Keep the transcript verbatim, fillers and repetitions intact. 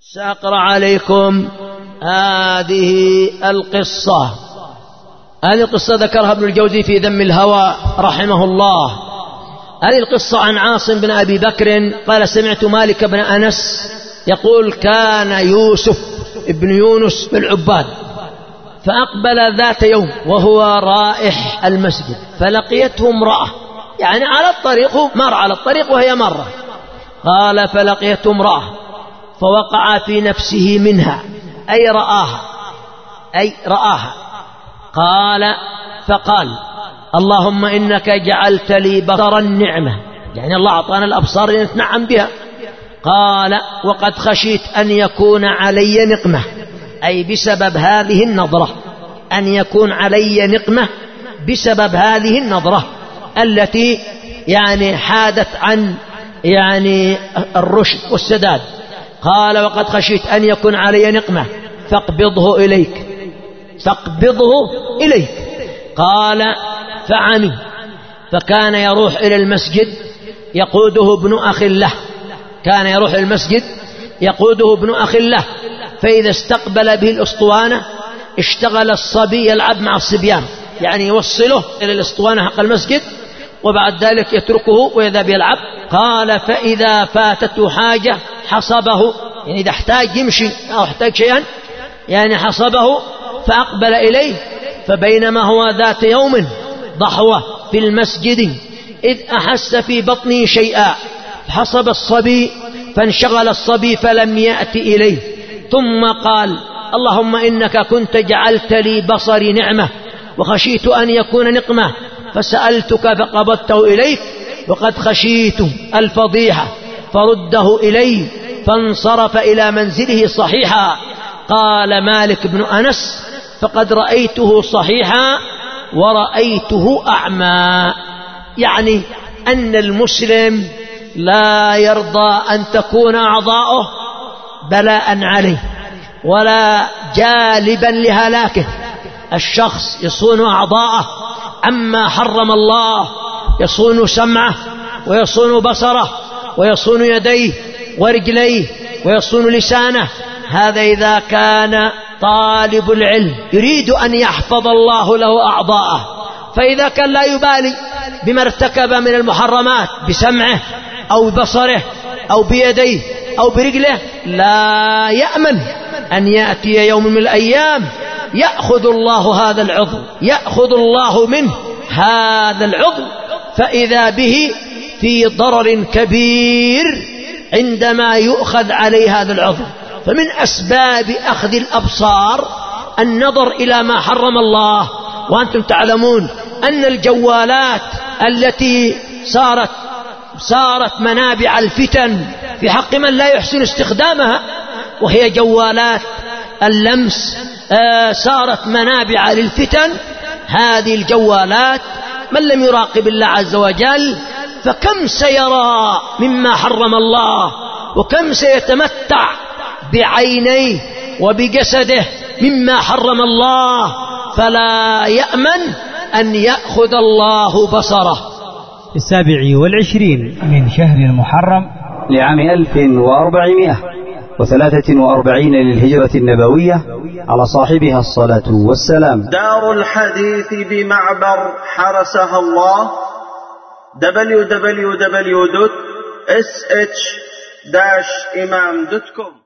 سأقرأ عليكم هذه القصة. هذه القصة ذكرها ابن الجوزي في ذم الهوى رحمه الله. هذه القصة عن عاصم بن أبي بكر قال: سمعت مالك بن أنس يقول: كان يوسف ابن يونس بالعباد، فأقبل ذات يوم وهو رائح المسجد، فلقيته امرأة، يعني على الطريق، مر على الطريق وهي مرة. قال: فلقيته امرأة فوقع في نفسه منها، أي رآها، أي رآها. قال فقال: اللهم إنك جعلت لي بصرا نعمة، يعني الله أعطانا الأبصار لنتنعم بها. قال: وقد خشيت أن يكون علي نقمة، أي بسبب هذه النظرة، أن يكون علي نقمة بسبب هذه النظرة التي يعني حادت عن يعني الرشد والسداد. قال: وقد خشيت أن يكون علي نقمة فاقبضه إليك، فاقبضه إليك. قال: فعمي، فكان يروح إلى المسجد يقوده ابن أخ له، كان يروح إلى المسجد يقوده ابن أخ له، فإذا استقبل به الأسطوانة اشتغل الصبي يلعب مع الصبيان، يعني يوصله إلى الأسطوانة حق المسجد وبعد ذلك يتركه ويذهب يلعب. قال: فإذا فاتته حاجة حصبه، يعني إذا احتاج يمشي أو احتاج شيئا يعني حصبه، فأقبل إليه. فبينما هو ذات يوم ضحوة في المسجد إذ أحس في بطنه شيئا، حصب الصبي فانشغل الصبي فلم يأتي إليه، ثم قال: اللهم إنك كنت جعلت لي بصري نعمة وخشيت أن يكون نقمة، فسألتك فقبضته إليك، وقد خشيت الفضيحة فرده إلي، فانصرف إلى منزله صحيحا. قال مالك بن أنس: فقد رأيته صحيحا ورأيته أعمى، يعني أن المسلم لا يرضى أن تكون أعضاؤه بلاء عليه ولا جالبا لهلاكه. الشخص يصون أعضاءه عما حرم الله، يصون سمعه ويصون بصره ويصون يديه ورجليه ويصون لسانه، هذا إذا كان طالب العلم يريد أن يحفظ الله له أعضاءه. فإذا كان لا يبالي بما ارتكب من المحرمات بسمعه أو بصره أو بيديه أو برجله، لا يأمن أن يأتي يوم من الأيام يأخذ الله هذا العضو، يأخذ الله منه هذا العضو، فإذا به في ضرر كبير عندما يؤخذ عليه هذا العضو. فمن أسباب أخذ الأبصار النظر إلى ما حرم الله. وأنتم تعلمون أن الجوالات التي صارت صارت منابع الفتن في حق من لا يحسن استخدامها، وهي جوالات اللمس، آه صارت منابع للفتن. هذه الجوالات من لم يراقب الله عز وجل فكم سيرى مما حرم الله، وكم سيتمتع بعينيه وبجسده مما حرم الله، فلا يأمن أن يأخذ الله بصره. السابع والعشرين من شهر المحرم لعام ألف وأربعمائة وثلاثة وأربعين للهجرة النبوية على صاحبها الصلاة والسلام. دار الحديث بمعبر حرسها الله، دبليو دبليو دبليو دوت اس اتش داش إمام دوت كوم.